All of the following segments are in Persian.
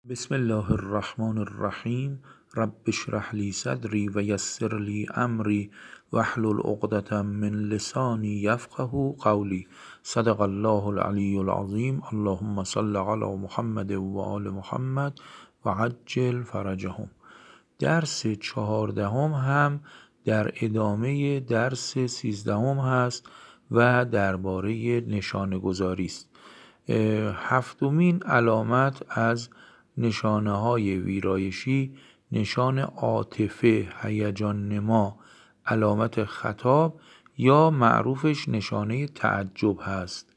بسم الله الرحمن الرحیم. رب اشرح لی صدری و یسر لی امری واحلل عقدة من لسانی یفقهوا قولی. صدق الله العلی العظیم. اللهم صل علی محمد و آل محمد و عجل فرجهم. درس 14 هم در ادامه درس 13 هست و درباره نشانه گذاری است. هفتمین علامت از نشانه های ویرایشی نشان عاطفه، هیجان نما، علامت خطاب یا معروفش نشانه تعجب هست.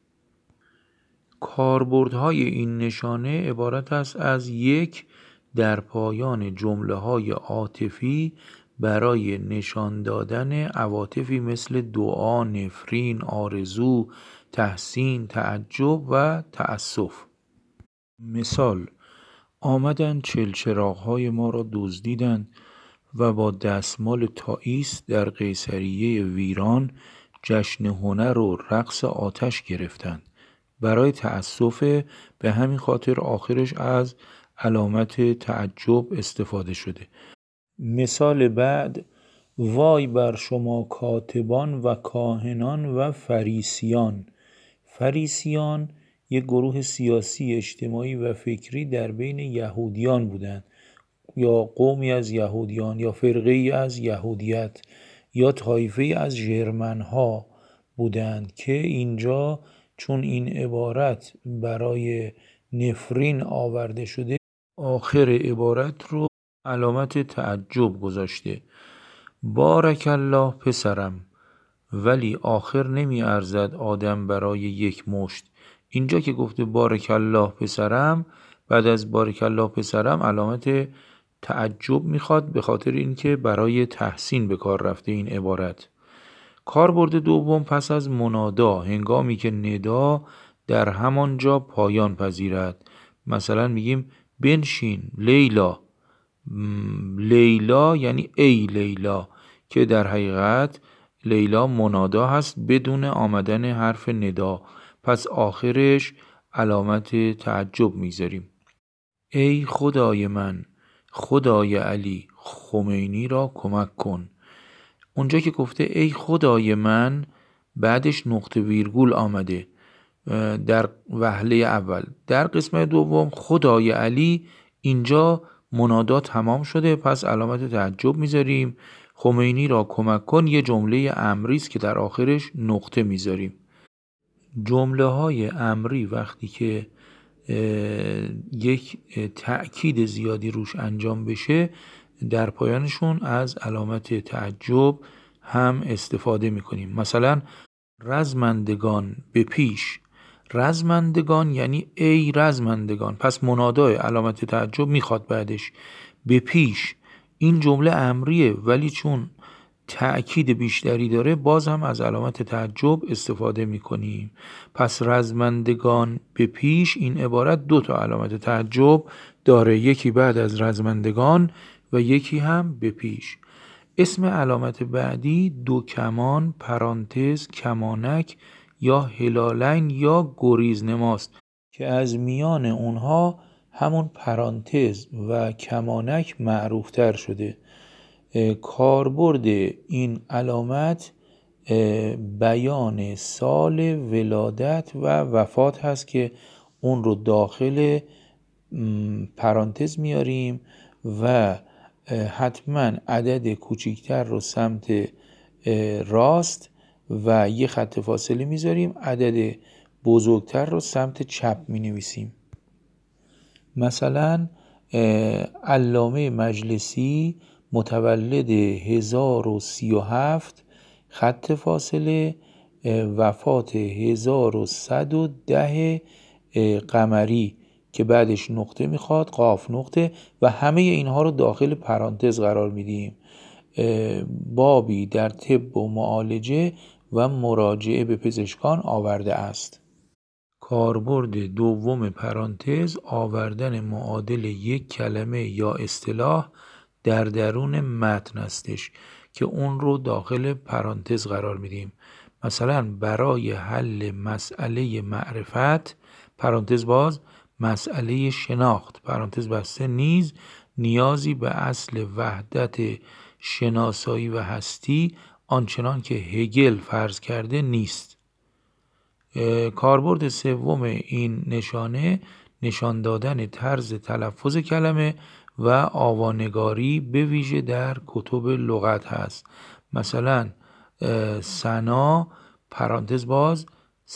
کاربردهای این نشانه عبارت است از یک، در پایان جمله های عاطفی برای نشان دادن عواطفی مثل دعا، نفرین، آرزو، تحسین، تعجب و تأسف. مثال: آمدند چلچراغ‌های ما را دزدیدند و با دستمال تائیس در قیصریه ویران جشن هنر و رقص آتش گرفتند. برای تأسف، به همین خاطر آخرش از علامت تعجب استفاده شده. مثال بعد: وای بر شما کاتبان و کاهنان و فریسیان. فریسیان یک گروه سیاسی، اجتماعی و فکری در بین یهودیان بودند، یا قومی از یهودیان، یا فرقه‌ای از یهودیت، یا طایفه‌ای از ژرمن‌ها بودند که اینجا چون این عبارت برای نفرین آورده شده، آخر عبارت رو علامت تعجب گذاشته. بارک الله پسرم، ولی آخر نمی ارزد آدم برای یک مشت. اینجا که گفته بارک الله پسرم، بعد از بارک الله پسرم علامت تعجب میخواد، به خاطر اینکه برای تحسین به کار رفته این عبارت. کاربرد دوم پس از منادا، هنگامی که ندا در همان جا پایان پذیرد. مثلا میگیم بنشین لیلا. لیلا یعنی ای لیلا، که در حقیقت لیلا منادا هست بدون آمدن حرف ندا، پس آخرش علامت تعجب میذاریم. ای خدای من، خدای علی، خمینی را کمک کن. اونجا که گفته ای خدای من، بعدش نقطه ویرگول آمده در وهله اول. در قسمت دوم خدای علی، اینجا منادا تمام شده، پس علامت تعجب میذاریم. خمینی را کمک کن یه جمله امری است که در آخرش نقطه میذاریم. جمله های امری وقتی که یک تأکید زیادی روش انجام بشه، در پایانشون از علامت تعجب هم استفاده میکنیم. مثلا رزمندگان به پیش. رزمندگان یعنی ای رزمندگان، پس منادای علامت تعجب میخواد بعدش. به پیش، این جمله امریه ولی چون تأکید بیشتری داره باز هم از علامت تعجب استفاده میکنیم. پس رزمندگان به پیش، این عبارت 2 تا علامت تعجب داره، یکی بعد از رزمندگان و یکی هم به پیش. اسم علامت بعدی 2 کمان، پرانتز، کمانک یا هلالین یا گریزنماست که از میان اونها همون پرانتز و کمانک معروفتر شده. کاربرد این علامت بیان سال ولادت و وفات هست که اون رو داخل پرانتز میاریم و حتما عدد کوچکتر رو سمت راست و یه خط فاصله میذاریم، عدد بزرگتر رو سمت چپ می نویسیم. مثلا علامه مجلسی متولد 1037، خط فاصله وفات 1110 قمری که بعدش نقطه میخواد، قاف نقطه، و همه اینها رو داخل پرانتز قرار میدیم. بابی در طب و معالجه و مراجعه به پزشکان آورده است. کاربرد دوم پرانتز آوردن معادل یک کلمه یا اصطلاح در درون متن استش که اون رو داخل پرانتز قرار میدیم. مثلا برای حل مسئله معرفت، پرانتز باز، مسئله شناخت پرانتز بسته نیز نیازی به اصل وحدت شناسایی و هستی آنچنان که هگل فرض کرده نیست. کاربرد سوم این نشانه نشان دادن طرز تلفظ کلمه و آوانگاری به ویژه در کتب لغت هست. مثلا سنا پرانتز باز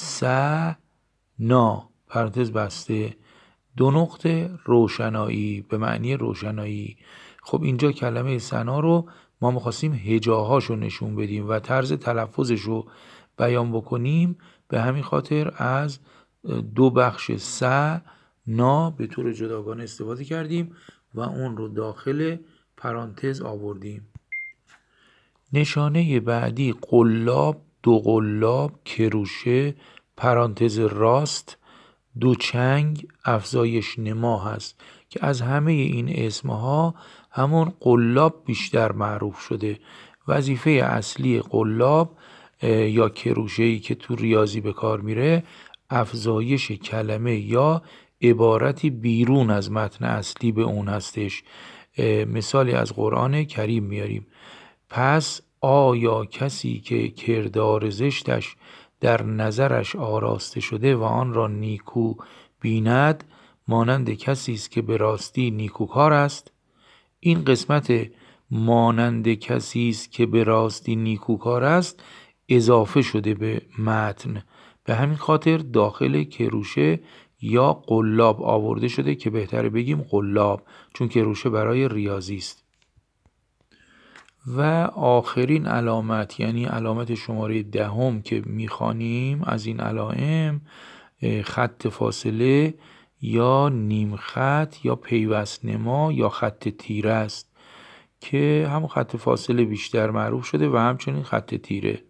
سنا پرانتز بسته دو نقطه روشنایی به معنی روشنایی. خب اینجا کلمه سنا رو ما می‌خواستیم هجاهاشو نشون بدیم و طرز تلفظش رو بیان بکنیم، به همین خاطر از دو بخش سنا به طور جداگانه استفاده کردیم و اون رو داخل پرانتز آوردیم. نشانه بعدی قلاب، دو قلاب، کروشه پرانتز راست، دو چنگ، افزایش نما هست که از همه این اسمها همون قلاب بیشتر معروف شده. وظیفه اصلی قلاب یا کروشه‌ای که تو ریاضی به کار میره افزایش کلمه یا عبارتی بیرون از متن اصلی به اون هستش. مثالی از قرآن کریم میاریم. پس آیا کسی که کردار زشتش در نظرش آراسته شده و آن را نیکو بیند مانند کسی است که به راستی نیکوکار است؟ این قسمت مانند کسی است که به راستی نیکوکار است اضافه شده به متن، به همین خاطر داخل کروشه یا قلاب آورده شده که بهتره بگیم قلاب چون کروشه برای ریاضی است. و آخرین علامت یعنی علامت شماره 10 که میخوانیم از این علائم خط فاصله یا نیم خط یا پیوست نما یا خط تیره است که هم خط فاصله بیشتر معروف شده و همچنین خط تیره.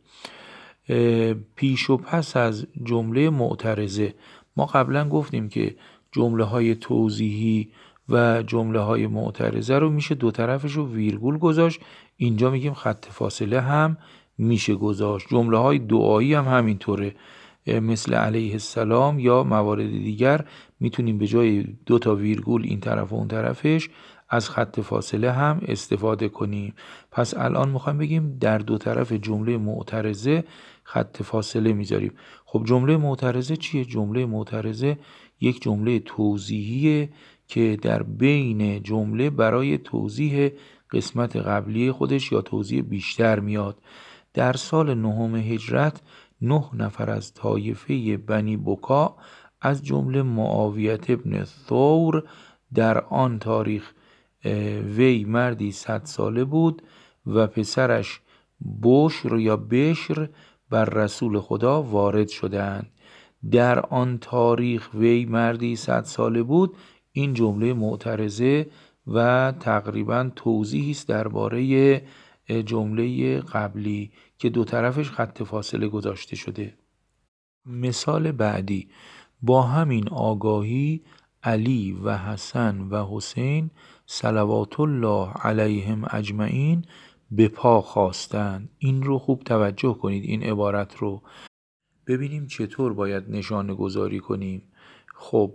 پیش و پس از جمله معترضه ما قبلا گفتیم که جمله های توضیحی و جمله های معترضه رو میشه دو طرفش رو ویرگول گذاشت، اینجا میگیم خط فاصله هم میشه گذاشت. جمله های دعایی هم همینطوره، مثل علیه السلام یا موارد دیگر میتونیم به جای دو تا ویرگول این طرف و اون طرفش از خط فاصله هم استفاده کنیم. پس الان میخوایم بگیم در دو طرف جمله معترضه خط فاصله میذاریم. خب جمله معترضه چیه؟ جمله معترضه یک جمله توضیحیه که در بین جمله برای توضیح قسمت قبلی خودش یا توضیح بیشتر میاد. در سال 9 هجرت 9 نفر از طایفه بنی بکا از جمله معاویت ابن ثور در آن تاریخ وی مردی 100 ساله بود و پسرش بشر یا بشر بر رسول خدا وارد شدند. در آن تاریخ وی مردی 100 ساله بود این جمله معترضه و تقریبا توضیحی است درباره جمله قبلی که دو طرفش خط فاصله گذاشته شده. مثال بعدی: با همین آگاهی علی و حسن و حسین صلوات الله علیهم اجمعین به پا خواستند. این رو خوب توجه کنید، این عبارت رو ببینیم چطور باید نشانه گذاری کنیم. خب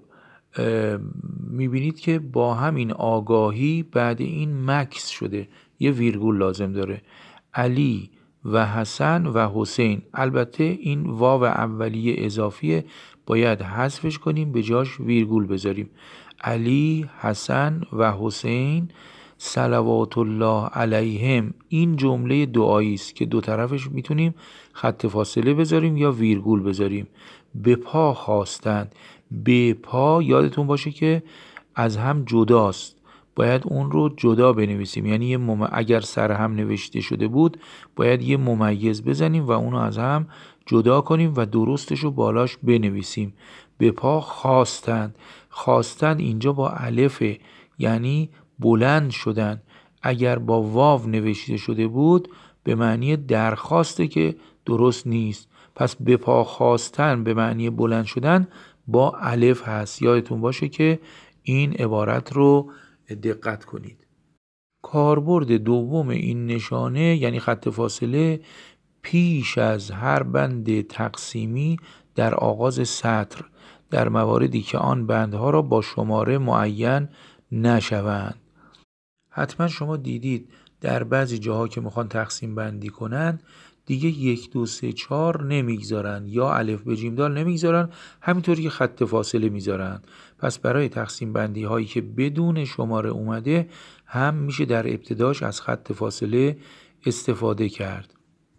میبینید که با همین آگاهی بعد این مکس شده، یه ویرگول لازم داره. علی و حسن و حسین، البته این واو اولیه اضافیه باید حذفش کنیم به جاش ویرگول بذاریم. علی، حسن و حسین صلوات الله علیهم، این جمله دعایی است که دو طرفش میتونیم خط فاصله بذاریم یا ویرگول بذاریم. به پا خواستند، به پا یادتون باشه که از هم جداست، باید اون رو جدا بنویسیم، یعنی اگر سر هم نوشته شده بود باید یه ممیز بزنیم و اونو از هم جدا کنیم و درستش رو بالاش بنویسیم. به پا خواستند، خواستند اینجا با الفه یعنی بلند شدن. اگر با واو نوشته شده بود به معنی درخواسته که درست نیست. پس به پا خواستن به معنی بلند شدن با الف هست. یادتون باشه که این عبارت رو دقت کنید. کاربرد دوم این نشانه یعنی خط فاصله پیش از هر بند تقسیمی در آغاز سطر. در مواردی که آن بندها را با شماره معین نشوند. حتما شما دیدید در بعضی جاها که میخوان تقسیم بندی کنند دیگه 1 2 3 4 نمیگذارن یا الف به جیم دال نمیگذارن، همینطوری که خط فاصله میذارن. پس برای تقسیم بندی هایی که بدون شماره اومده هم میشه در ابتداش از خط فاصله استفاده کرد.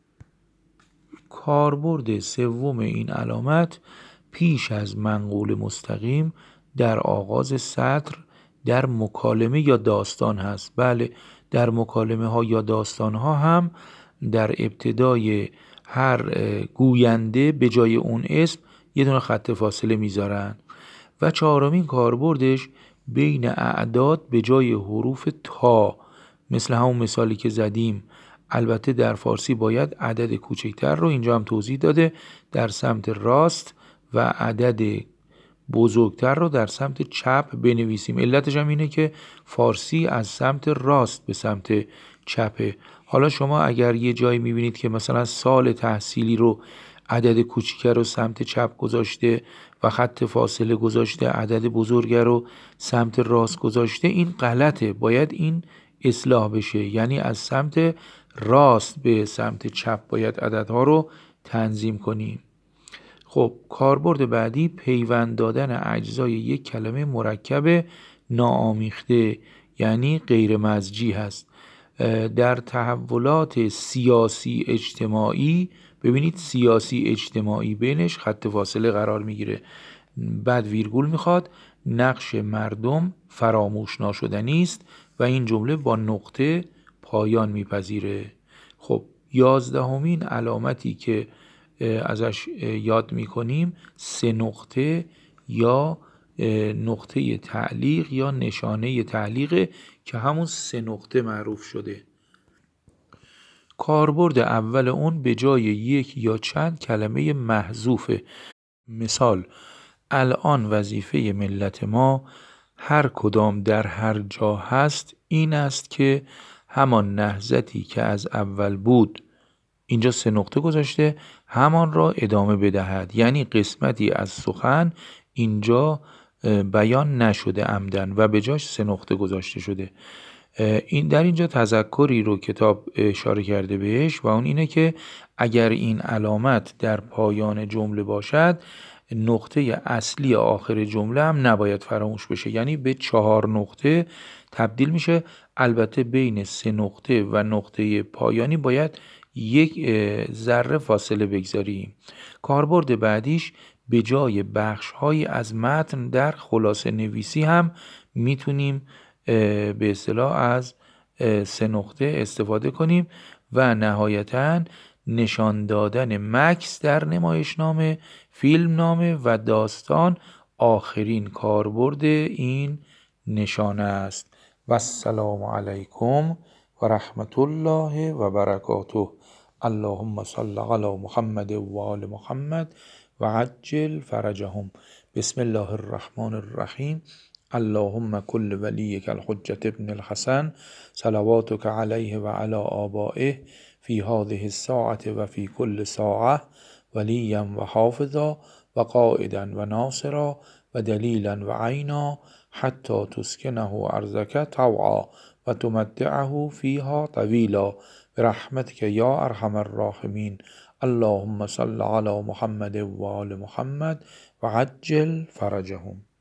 کاربرد سوم این علامت پیش از منقول مستقیم در آغاز سطر در مکالمه یا داستان هست. بله، در مکالمه ها یا داستان ها هم در ابتدای هر گوینده به جای اون اسم یه دونه خط فاصله میذارن. و چهارمین کاربردش بین اعداد به جای حروف تا، مثل همون مثالی که زدیم. البته در فارسی باید عدد کوچکتر رو، اینجا هم توضیح داده، در سمت راست و عدد بزرگتر رو در سمت چپ بنویسیم. علتش هم اینه که فارسی از سمت راست به سمت چپه. حالا شما اگر یه جایی میبینید که مثلا سال تحصیلی رو عدد کوچیکه رو سمت چپ گذاشته و خط فاصله گذاشته، عدد بزرگه رو سمت راست گذاشته، این غلطه. باید این اصلاح بشه، یعنی از سمت راست به سمت چپ باید عددها رو تنظیم کنیم. خب کاربرد بعدی پیوند دادن اجزای یک کلمه مرکب ناآمیخته یعنی غیر مزجی هست. در تحولات سیاسی اجتماعی ببینید سیاسی اجتماعی بینش خط فاصله قرار میگیره، بعد ویرگول میخواد. نقش مردم فراموش ناشدنی است و این جمله با نقطه پایان میپذیره. خب 11مین علامتی که ازش یاد میکنیم 3 نقطه یا نقطه تعلیق یا نشانه تعلیق که همون 3 نقطه معروف شده. کاربرد اول اون به جای یک یا چند کلمه محذوفه. مثال: الان وظیفه ملت ما هر کدام در هر جا هست این است که همان نهضتی که از اول بود، اینجا 3 نقطه گذاشته، همان را ادامه بدهد. یعنی قسمتی از سخن اینجا بیان نشده عمدن و به جاش 3 نقطه گذاشته شده. این در اینجا تذکری رو کتاب اشاره کرده بهش و اون اینه که اگر این علامت در پایان جمله باشد نقطه اصلی آخر جمله هم نباید فراموش بشه، یعنی به 4 نقطه تبدیل میشه. البته بین 3 نقطه و نقطه پایانی باید 1 ذره فاصله بگذاریم. کاربرد بعدیش به جای بخش‌هایی از متن در خلاصه نویسی هم میتونیم به اصطلاح از 3 نقطه استفاده کنیم. و نهایتاً نشان دادن مکث در نمایشنامه، فیلمنامه و داستان آخرین کاربرد این نشانه است. و السلام علیکم و رحمت الله و برکاته. اللهم صل علی محمد و آل محمد و عجل فرجهم. بسم الله الرحمن الرحیم. اللهم كل وليك الحجة ابن الحسن صلواتك عليه وعلى آبائه في هذه الساعة وفي كل ساعة وليا وحافظا وقائدا وناصرا ودليلا وعينا حتى تسكنه أرضك طوعا وتمتعه فيها طويلا برحمتك يا أرحم الراحمين. اللهم صل على محمد وآل محمد وعجل فرجهم.